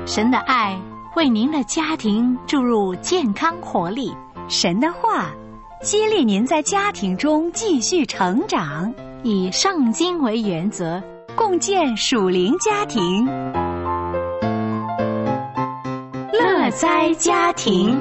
神的爱为您的家庭注入健康活力， 神的话激励您在家庭中继续成长， 以圣经为原则， 共建属灵家庭。 乐哉家庭。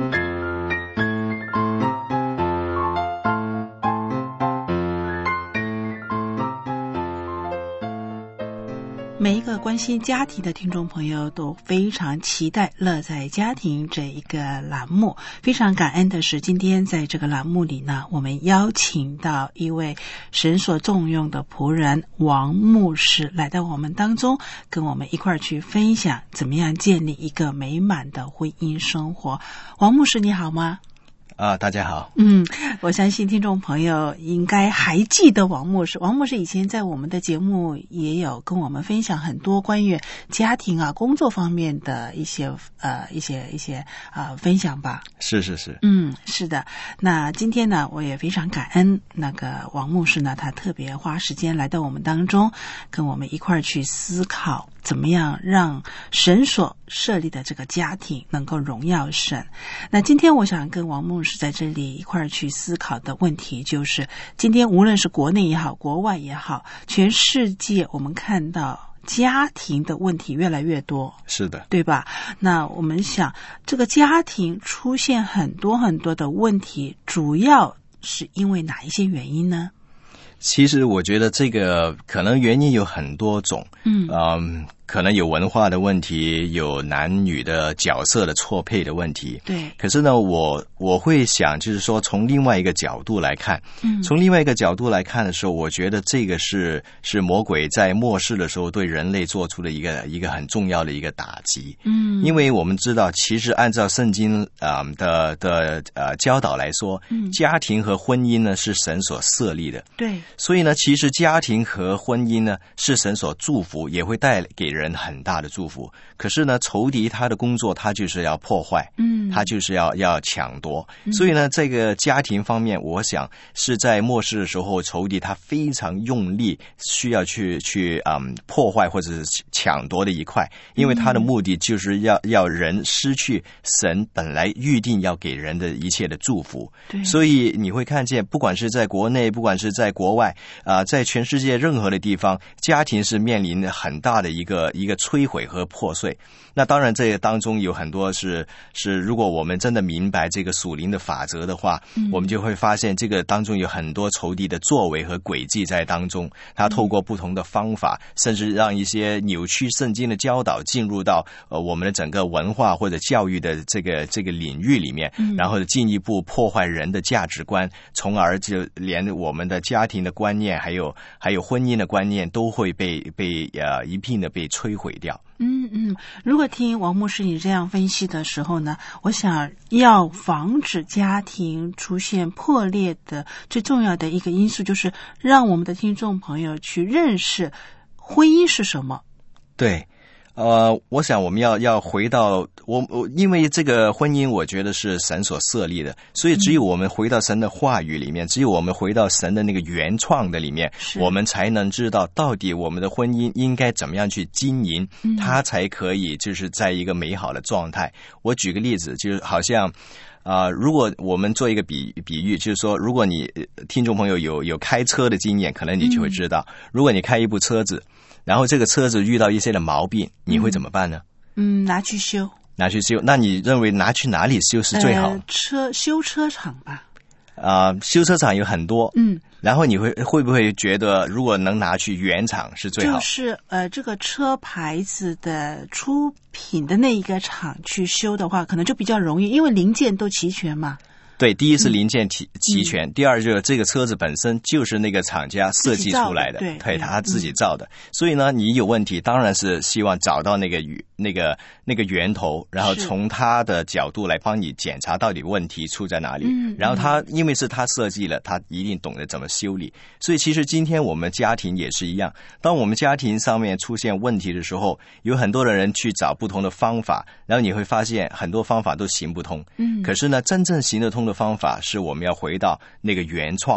每一个关心家庭的听众朋友都非常期待乐在家庭这一个栏目。非常感恩的是，今天在这个栏目里呢，我们邀请到一位神所重用的仆人王牧师来到我们当中，跟我们一块儿去分享怎么样建立一个美满的婚姻生活。王牧师你好吗？ 大家好。 我相信听众朋友应该还记得王牧师。王牧师以前在我们的节目也有跟我们分享很多关于家庭啊、工作方面的一些分享吧。 是。 是的。那今天呢，我也非常感恩那个王牧师呢，他特别花时间来到我们当中，跟我们一块儿去思考怎么样让神所设立的这个家庭能够荣耀神。那今天我想跟王牧师在这里一块儿去思考的问题就是，今天无论是国内也好，国外也好，全世界我们看到家庭的问题越来越多， 是的， 对吧？那我们想，这个家庭出现很多很多的问题，主要是因为哪一些原因呢？ 其实我觉得这个可能原因有很多种，可能有文化的问题，有男女的角色的错配的问题。 对。 可是呢，我会想，就是说从另外一个角度来看，从另外一个角度来看的时候，我觉得这个是魔鬼在末世的时候对人类做出的一个很重要的一个打击。因为我们知道，其实按照圣经的教导来说，家庭和婚姻呢是神所设立的。 对。 所以呢，其实家庭和婚姻呢是神所祝福，也会带给人很大的祝福。可是呢，仇敌他的工作，他就是要破坏，他就是要抢夺。所以呢，这个家庭方面，我想是在末世的时候，仇敌他非常用力，需要去破坏或者是抢夺的一块，因为他的目的就是要人失去神本来预定要给人的一切的祝福。所以你会看见，不管是在国内，不管是在国外，在全世界任何的地方，家庭是面临很大的一个摧毁和破碎。那当然这个当中有很多是如果我们真的明白这个属灵的法则的话，我们就会发现这个当中有很多仇敌的作为和诡计在当中。他透过不同的方法，甚至让一些扭曲圣经的教导进入到我们的整个文化或者教育的这个领域里面，然后进一步破坏人的价值观，从而就连我们的家庭的观念还有婚姻的观念都会被一并的被摧毁掉。 如果听王牧师你这样分析的时候呢，我想要防止家庭出现破裂的最重要的一个因素，就是让我们的听众朋友去认识婚姻是什么。 对。我想我们要回到因为这个婚姻我觉得是神所设立的，所以只有我们回到神的话语里面，只有我们回到神的那个原创的里面，我们才能知道到底我们的婚姻应该怎么样去经营，它才可以就是在一个美好的状态。我举个例子，就是好像如果我们做一个比喻，就是说，如果你听众朋友有开车的经验，可能你就会知道，如果你开一部车子，然后这个车子遇到一些的毛病，你会怎么办呢？拿去修。那你认为拿去哪里修是最好？ 修车厂吧。 修车厂有很多。然后你会不会觉得，如果能拿去原厂是最好？ 就是这个车牌子的出品的那一个厂去修的话，可能就比较容易，因为零件都齐全嘛。 对，第一是零件齐全，第二就是这个车子本身就是那个厂家设计出来的，对，他自己造的。所以呢，你有问题，当然是希望找到那个源头，然后从他的角度来帮你检查到底问题出在哪里。然后他因为是他设计了，他一定懂得怎么修理。所以其实今天我们家庭也是一样，当我们家庭上面出现问题的时候，有很多的人去找不同的方法，然后你会发现很多方法都行不通。可是呢，真正行得通的方法是我们要回到那个原创，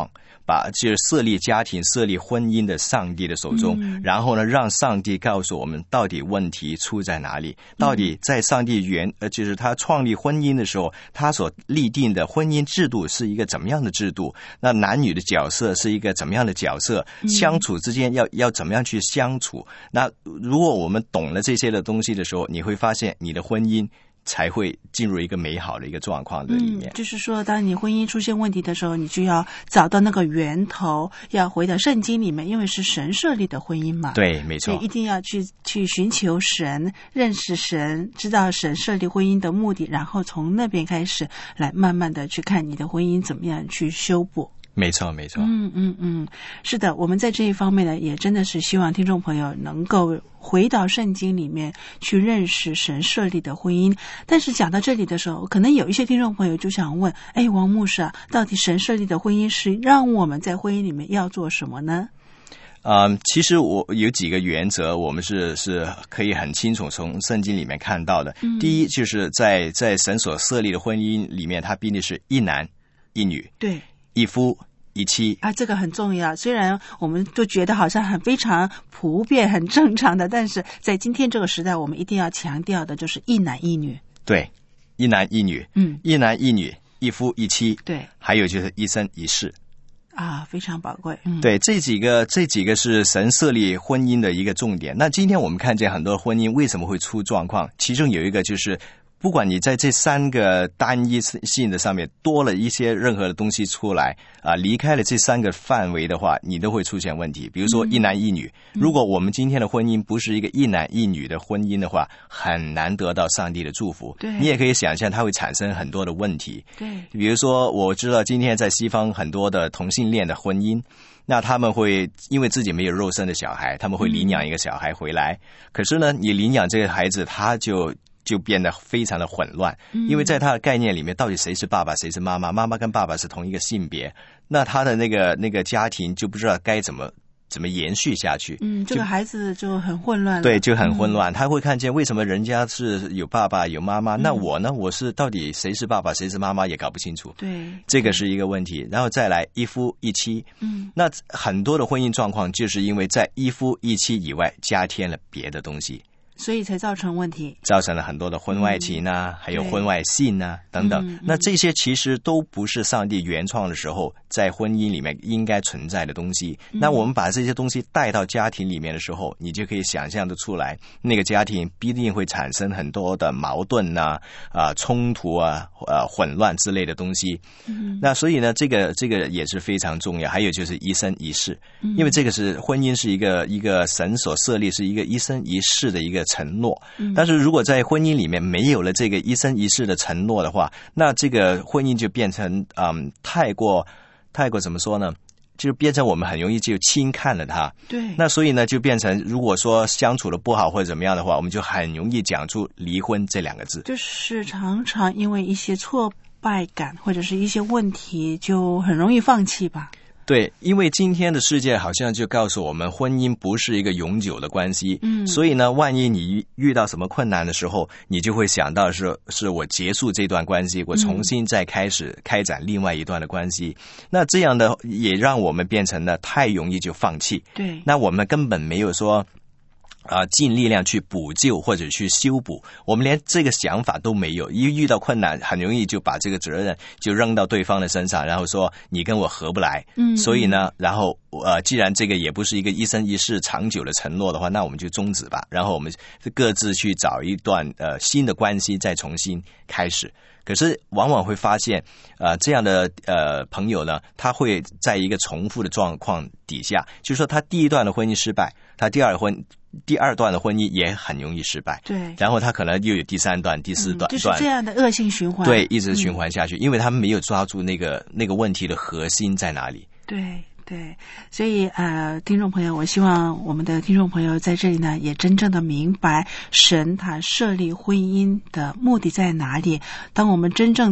把就是设立家庭、设立婚姻的上帝的手中，然后呢，让上帝告诉我们到底问题出在哪里，到底在上帝就是他创立婚姻的时候，他所立定的婚姻制度是一个怎么样的制度？那男女的角色是一个怎么样的角色？相处之间要怎么样去相处？那如果我们懂了这些的东西的时候，你会发现你的婚姻才会进入一个美好的一个状况的里面。 就是说当你婚姻出现问题的时候，你就要找到那个源头，要回到圣经里面，因为是神设立的婚姻嘛。 对，没错。 所以一定要去寻求神，认识神，知道神设立婚姻的目的，然后从那边开始来慢慢的去看你的婚姻怎么样去修补。 没错没错。 是的，我们在这一方面呢，也真的是希望听众朋友能够回到圣经里面去认识神设立的婚姻。但是讲到这里的时候，可能有一些听众朋友就想问，王牧师啊，到底神设立的婚姻是让我们在婚姻里面要做什么呢？ 其实我有几个原则，我们是可以很清楚从圣经里面看到的。第一，就是在神所设立的婚姻里面，它必定是一男一女， 对， 一夫一妻啊，这个很重要。虽然我们都觉得好像非常普遍、很正常的，但是在今天这个时代，我们一定要强调的就是一男一女。 对，一男一女，一男一女，一夫一妻， 对， 还有就是一生一世。 啊，非常宝贵。 对，这几个是神设立婚姻的一个重点。那今天我们看见很多婚姻为什么会出状况，其中有一个就是不管你在这三个单一性的上面多了一些任何的东西出来离开了这三个范围的话，你都会出现问题。比如说一男一女，如果我们今天的婚姻不是一个一男一女的婚姻的话，很难得到上帝的祝福。 对， 你也可以想象它会产生很多的问题。 对， 比如说我知道今天在西方很多的同性恋的婚姻，那他们会因为自己没有肉身的小孩，他们会领养一个小孩回来，可是呢，你领养这个孩子，他就变得非常的混乱，因为在他的概念里面，到底谁是爸爸，谁是妈妈？妈妈跟爸爸是同一个性别，那他的那个家庭就不知道该怎么延续下去。 这个孩子就很混乱了。 对，就很混乱。他会看见为什么人家是有爸爸有妈妈，那我呢？我是到底谁是爸爸谁是妈妈也搞不清楚。 对， 这个是一个问题。然后再来一夫一妻，那很多的婚姻状况就是因为在一夫一妻以外加添了别的东西。 所以才造成问题， 造成了很多的婚外情还有婚外性等等。那这些其实都不是上帝原创的时候在婚姻里面应该存在的东西。那我们把这些东西带到家庭里面的时候，你就可以想象得出来，那个家庭必定会产生很多的矛盾冲突混乱之类的东西。那所以呢，这个也是非常重要。还有就是一生一世，因为这个是婚姻是一个神所设立，是一个一生一世的一个承诺。但是如果在婚姻里面没有了这个一生一世的承诺的话，那这个婚姻就变成太过怎么说呢，就变成我们很容易就轻看了它。 对， 那所以呢，就变成如果说相处的不好或者怎么样的话，我们就很容易讲出离婚这两个字。 就是常常因为一些挫败感或者是一些问题，就很容易放弃吧。 对，因为今天的世界好像就告诉我们，婚姻不是一个永久的关系。所以呢，万一你遇到什么困难的时候，你就会想到是我结束这段关系，我重新再开展另外一段的关系。那这样的也让我们变成了太容易就放弃。 对， 那我们根本没有说尽力量去补救或者去修补，我们连这个想法都没有。一遇到困难，很容易就把这个责任就扔到对方的身上，然后说你跟我合不来。所以呢，然后既然这个也不是一个一生一世长久的承诺的话，那我们就终止吧。然后我们各自去找一段新的关系，再重新开始。可是往往会发现这样的朋友呢，他会在一个重复的状况底下，就是说他第一段的婚姻失败，他第二段的婚姻也很容易失败。 对，然后他可能又有第三段第四段， 就是这样的恶性循环。 对，一直循环下去，因为他们没有抓住那个问题的核心在哪里。 对，所以听众朋友，我希望我们的听众朋友在这里呢，也真正的明白神他设立婚姻的目的在哪里。当我们真正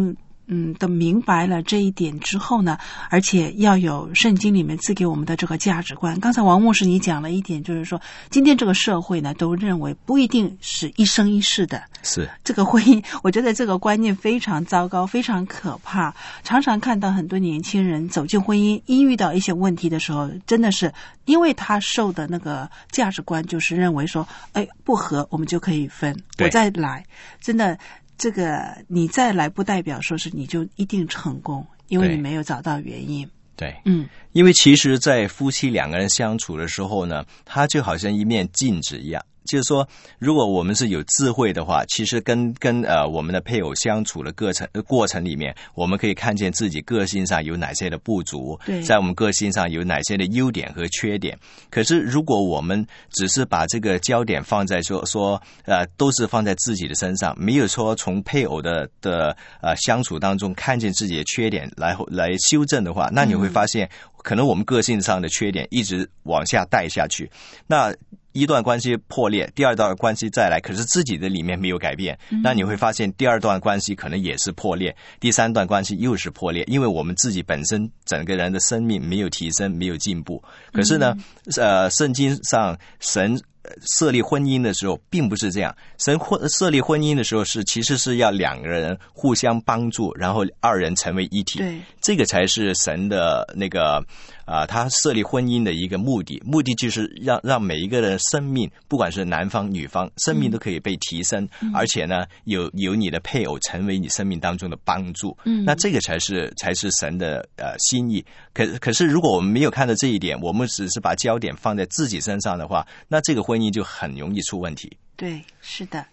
都明白了这一点之后呢，而且要有圣经里面赐给我们的这个价值观。刚才王牧师你讲了一点，就是说今天这个社会呢都认为不一定是一生一世的， 是这个婚姻，我觉得这个观念非常糟糕，非常可怕。常常看到很多年轻人走进婚姻，一遇到一些问题的时候，真的是因为他受的那个价值观就是认为说，不合我们就可以分，我再来。真的，这个你再来不代表说是你就一定成功，因为你没有找到原因。 对，因为其实在夫妻两个人相处的时候呢，它就好像一面镜子一样。就是说，如果我们是有智慧的话，其实跟我们的配偶相处的过程里面，我们可以看见自己个性上有哪些的不足，在我们个性上有哪些的优点和缺点。可是如果我们只是把这个焦点放在说都是放在自己的身上，没有说从配偶的相处当中看见自己的缺点来修正的话，那你会发现可能我们个性上的缺点一直往下带下去，那一段关系破裂，第二段关系再来，可是自己的里面没有改变，那你会发现第二段关系可能也是破裂，第三段关系又是破裂，因为我们自己本身整个人的生命没有提升，没有进步。可是呢，圣经上神设立婚姻的时候并不是这样，神设立婚姻的时候其实是要两个人互相帮助，然后二人成为一体。对，这个才是神的那个他设立婚姻的一个目的就是让每一个人生命，不管是男方女方，生命都可以被提升，而且呢有你的配偶成为你生命当中的帮助。那这个才是神的心意。可是如果我们没有看到这一点，我们只是把焦点放在自己身上的话，那这个婚姻就很容易出问题。 对，是的。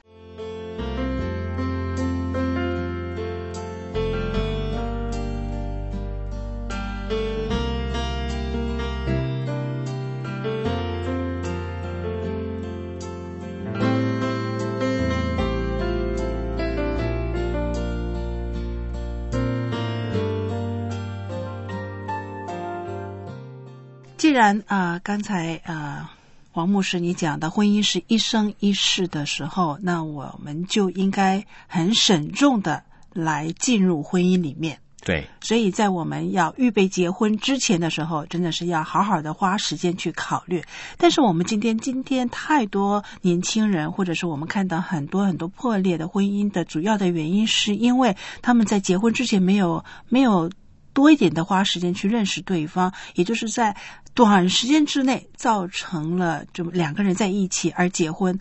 既然刚才王牧师你讲的婚姻是一生一世的时候，那我们就应该很慎重的来进入婚姻里面。 对， 所以在我们要预备结婚之前的时候，真的是要好好的花时间去考虑。但是我们今天太多年轻人，或者是我们看到很多破裂的婚姻的主要的原因，是因为他们在结婚之前没有多一点的花时间去认识对方，也就是在短时间之内造成了就两个人在一起而结婚，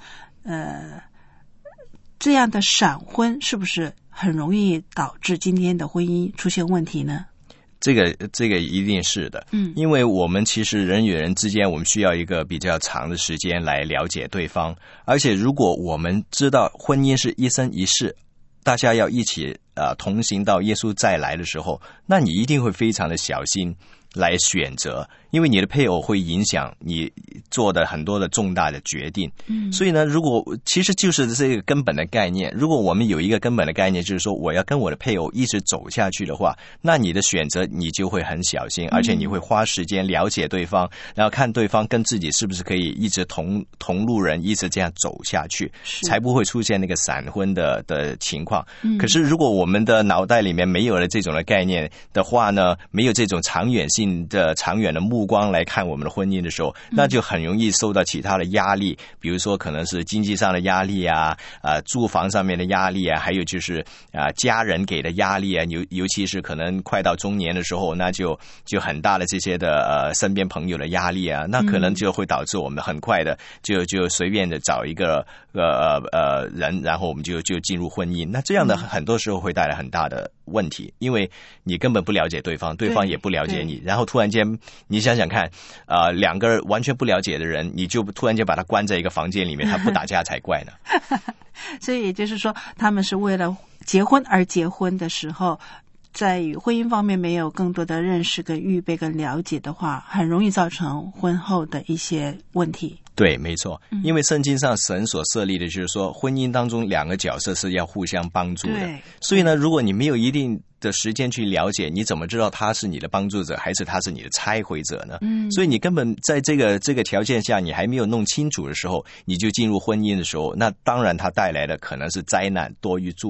这样的闪婚是不是很容易导致今天的婚姻出现问题呢？ 这个一定是的，因为我们其实人与人之间，我们需要一个比较长的时间来了解对方，而且如果我们知道婚姻是一生一世，大家要一起同行到耶稣再来的时候，那你一定会非常的小心来选择，因为你的配偶会影响你做的很多的重大的决定。所以呢，如果其实就是这个根本的概念，如果我们有一个根本的概念，就是说我要跟我的配偶一直走下去的话，那你的选择你就会很小心，而且你会花时间了解对方，然后看对方跟自己是不是可以一直同路人一直这样走下去，才不会出现那个闪婚的情况。可是如果我们的脑袋里面没有了这种的概念的话呢，没有这种长远的目光来看我们的婚姻的时候，那就很容易受到其他的压力，比如说可能是经济上的压力啊，住房上面的压力啊，还有就是家人给的压力啊，尤其是可能快到中年的时候，那就很大的这些的身边朋友的压力啊，那可能就会导致我们很快的就随便的找一个人，然后我们就进入婚姻。那这样的很多时候会带来很大的问题，因为你根本不了解对方，对方也不了解你，然后突然间你想想看，两个完全不了解的人，你就突然间把他关在一个房间里面，他不打架才怪呢。 所以也就是说，他们是为了结婚而结婚的时候，在与婚姻方面没有更多的认识跟预备跟了解的话，很容易造成婚后的一些问题。 对，没错，因为圣经上神所设立的就是说，婚姻当中两个角色是要互相帮助的。所以呢，如果你没有一定的时间去了解，你怎么知道他是你的帮助者还是他是你的拆毁者呢？所以你根本在这个条件下你还没有弄清楚的时候，你就进入婚姻的时候，那当然它带来的可能是灾难多于祝福。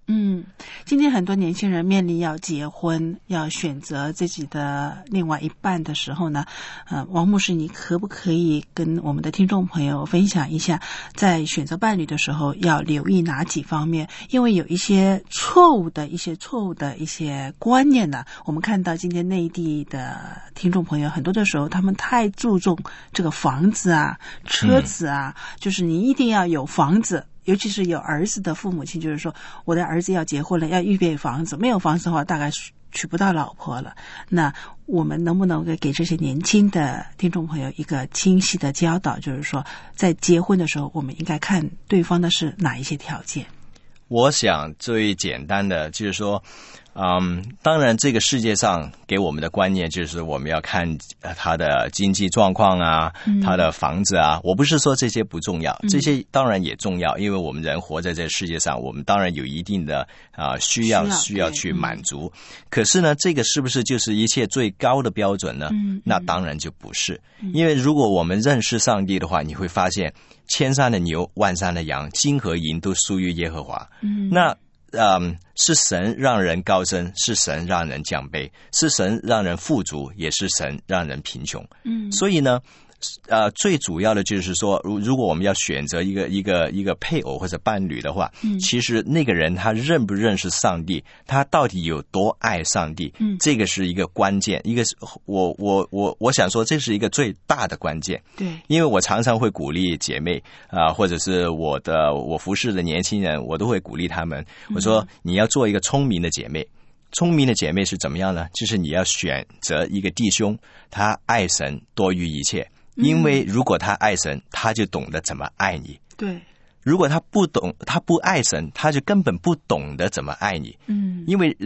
今天很多年轻人面临要结婚，要选择自己的另外一半的时候呢，王牧师，你可不可以跟我们的听众朋友分享一下，在选择伴侣的时候要留意哪几方面？因为有一些错误的一些观念呢，我们看到今天内地的听众朋友很多的时候，他们太注重这个房子啊、车子啊，就是你一定要有房子。尤其是有儿子的父母亲，就是说我的儿子要结婚了，要预备房子，没有房子的话大概娶不到老婆了。那我们能不能给这些年轻的听众朋友一个清晰的教导，就是说在结婚的时候我们应该看对方的是哪一些条件？ 我想最简单的就是说当然这个世界上给我们的观念就是我们要看他的经济状况啊，他的房子啊，我不是说这些不重要，这些当然也重要，因为我们人活在这个世界上，我们当然有一定的需要去满足。可是呢，这个是不是就是一切最高的标准呢？那当然就不是。因为如果我们认识上帝的话，你会发现千山的牛，万山的羊，金和银都属于耶和华。那是神让人高升，是神让人降卑，是神让人富足，也是神让人贫穷。所以呢最主要的就是说，如果我们要选择一个配偶或者伴侣的话，其实那个人他认不认识上帝，他到底有多爱上帝，这个是一个关键，一个我想说这是一个最大的关键。对，因为我常常会鼓励姐妹或者是我服侍的年轻人，我都会鼓励他们，我说你要做一个聪明的姐妹。聪明的姐妹是怎么样呢？就是你要选择一个弟兄，他爱神多于一切。因为如果他爱神，他就懂得怎么爱你。对，如果他不爱神，他就根本不懂得怎么爱你。因为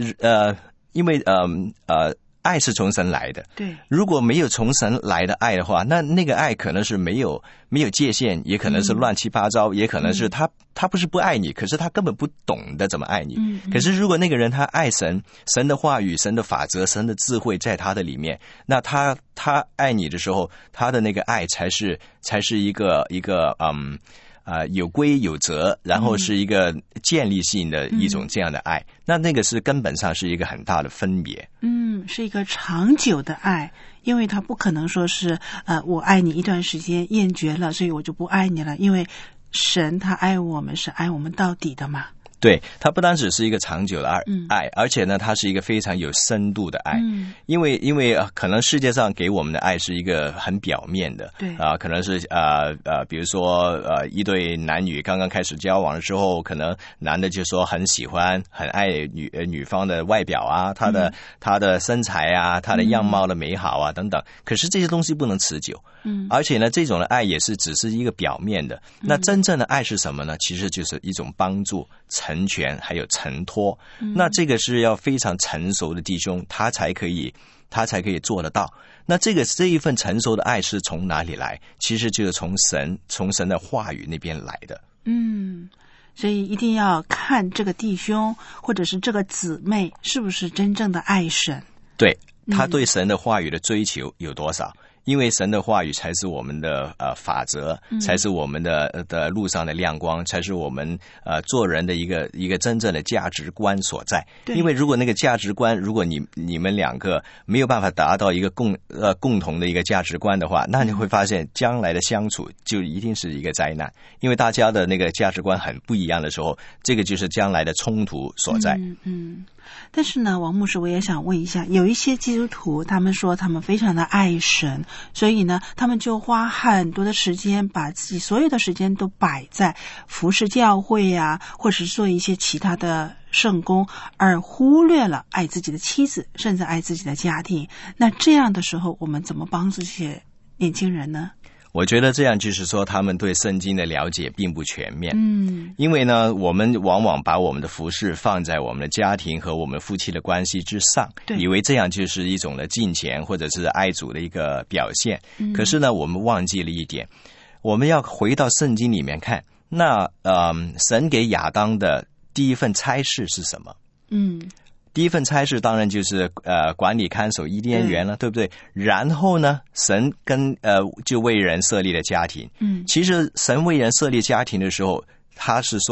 爱是从神来的。对，如果没有从神来的爱的话，那个爱可能是没有界限，也可能是乱七八糟，也可能是他不是不爱你，可是他根本不懂得怎么爱你。可是如果那个人他爱神的话语、神的法则、神的智慧在他的里面，那他爱你的时候，他的那个爱才是一个有规有则，然后是一个建立性的一种这样的爱，那个是根本上是一个很大的分别。 是一个长久的爱，因为他不可能说是我爱你一段时间厌绝了，所以我就不爱你了，因为神他爱我们是爱我们到底的嘛。 对，它不单只是一个长久的爱，而且呢，它是一个非常有深度的爱。因为可能世界上给我们的爱是一个很表面的，对可能是比如说一对男女刚刚开始交往的时候，可能男的就说很喜欢、很爱女方的外表啊，他的身材啊，他的样貌的美好啊等等。可是这些东西不能持久。而且呢，这种的爱也是只是一个表面的。那真正的爱是什么呢？其实就是一种帮助、成全还有承托。那这个是要非常成熟的弟兄，他才可以做得到。那这一份成熟的爱是从哪里来？其实就是从神的话语那边来的。 所以一定要看这个弟兄或者是这个姊妹是不是真正的爱神。 对，他对神的话语的追求有多少？因为神的话语才是我们的法则，才是我们的路上的亮光，才是我们做人的一个真正的价值观所在。因为如果那个价值观，如果你们两个没有办法达到一个共同的一个价值观的话，那你会发现将来的相处就一定是一个灾难。因为大家的那个价值观很不一样的时候，这个就是将来的冲突所在。 但是呢，王牧师，我也想问一下，有一些基督徒他们说他们非常的爱神，所以呢他们就花很多的时间，把自己所有的时间都摆在服侍教会啊，或者是做一些其他的圣工，而忽略了爱自己的妻子，甚至爱自己的家庭。那这样的时候我们怎么帮助这些年轻人呢？ 我觉得这样就是说他们对圣经的了解并不全面。因为呢我们往往把我们的服事放在我们的家庭和我们夫妻的关系之上，以为这样就是一种的敬虔或者是爱主的一个表现。可是呢我们忘记了一点，我们要回到圣经里面看，那神给亚当的第一份差事是什么？第一份差事当然就是管理看守伊甸园了，对不对？然后呢，神就为人设立了家庭。其实神为人设立家庭的时候，他是说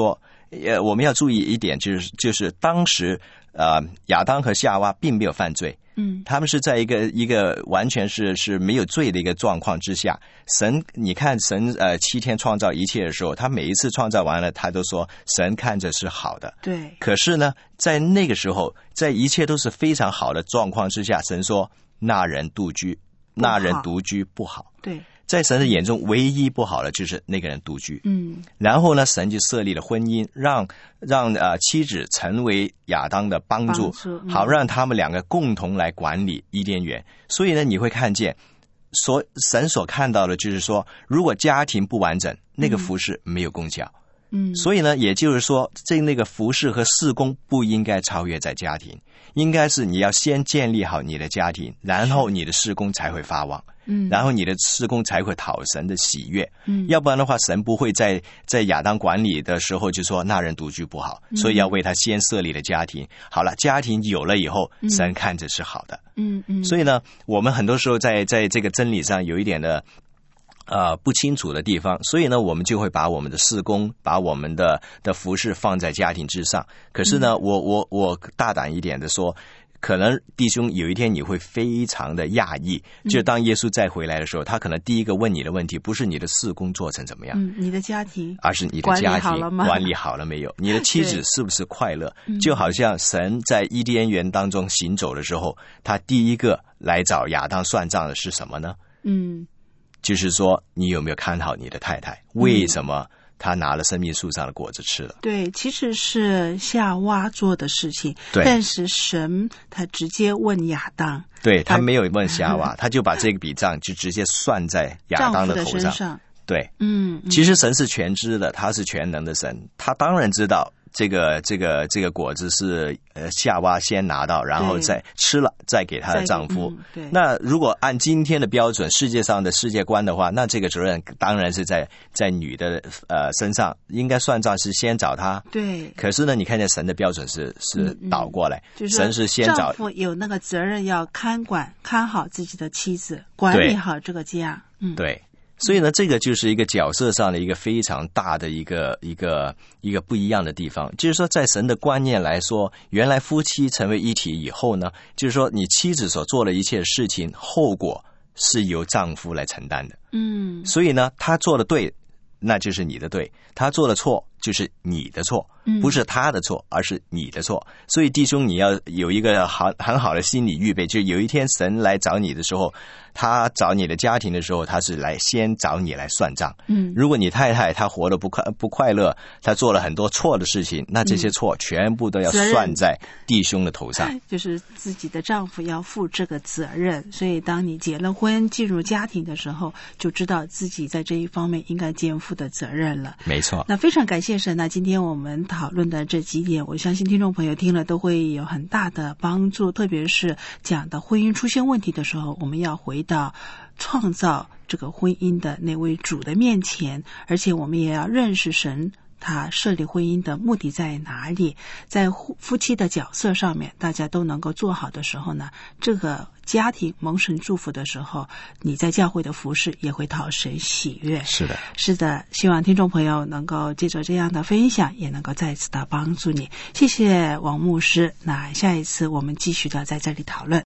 我们要注意一点，就是当时亚当和夏娃并没有犯罪，他们是在一个完全是没有罪的一个状况之下。你看神7天创造一切的时候，他每一次创造完了，他都说神看着是好的。 对。 可是呢，在那个时候，在一切都是非常好的状况之下，神说那人独居不好。 对。 在神的眼中，唯一不好的就是那个人独居。然后呢，神就设立了婚姻，让妻子成为亚当的帮助，好让他们两个共同来管理伊甸园。所以呢，你会看见，神所看到的就是说，如果家庭不完整，那个服事没有功效。所以呢，也就是说，那个服事和事工不应该超越在家庭，应该是你要先建立好你的家庭，然后你的事工才会发旺。然后你的事工才会讨神的喜悦。要不然的话，神不会在亚当管理的时候就说那人独居不好，所以要为他先设立了家庭。好了，家庭有了以后，神看着是好的。所以呢，我们很多时候在这个真理上有一点的不清楚的地方，所以呢，我们就会把我们的事工，把我们的服事放在家庭之上。可是呢，我大胆一点的说，可能弟兄有一天你会非常的讶异，就当耶稣再回来的时候，他可能第一个问你的问题不是你的事工做成怎么样， 你的家庭， 而是你的家庭管理好了没有？你的妻子是不是快乐？就好像神在伊甸园当中行走的时候，他第一个来找亚当算账的是什么呢？就是说你有没有看好你的太太？为什么他拿了生命树上的果子吃了？对， 其实是夏娃做的事情， 对， 但是神他直接问亚当， 对，他没有问夏娃，他就把这个笔账就直接算在亚当的头上。对，其实神是全知的，他是全能的神，他当然知道这个果子是夏娃先拿到，然后再吃了，再给她的丈夫。那如果按今天的标准，世界上的世界观的话，那这个责任当然是在女的身上，应该算账是先找她。对。可是呢，你看见神的标准是倒过来，神是先找丈夫有那个责任要看好自己的妻子，管理好这个家。 对。所以呢，这个就是一个角色上的一个非常大的一个不一样的地方。就是说，在神的观念来说，原来夫妻成为一体以后呢，就是说你妻子所做的一切事情，后果是由丈夫来承担的。所以呢，他做的对，那就是你的对；他做的错，就是你的错。不是他的错，而是你的错。所以弟兄，你要有一个很好的心理预备，就有一天神来找你的时候，他找你的家庭的时候，他是先找你来算账。如果你太太她活得不快乐，她做了很多错的事情，那这些错全部都要算在弟兄的头上。 就是自己的丈夫要负这个责任。所以当你结了婚进入家庭的时候，就知道自己在这一方面应该肩负的责任了。 没错。 那非常感谢神。那今天我们讨论的这几点，我相信听众朋友听了都会有很大的帮助，特别是讲到婚姻出现问题的时候，我们要回到创造这个婚姻的那位主的面前，而且我们也要认识神他设立婚姻的目的在哪里。在夫妻的角色上面大家都能够做好的时候呢，这个家庭蒙神祝福的时候，你在教会的服事也会讨神喜悦。是的，希望听众朋友能够借着这样的分享，也能够再次的帮助你。谢谢王牧师。那下一次我们继续的在这里讨论。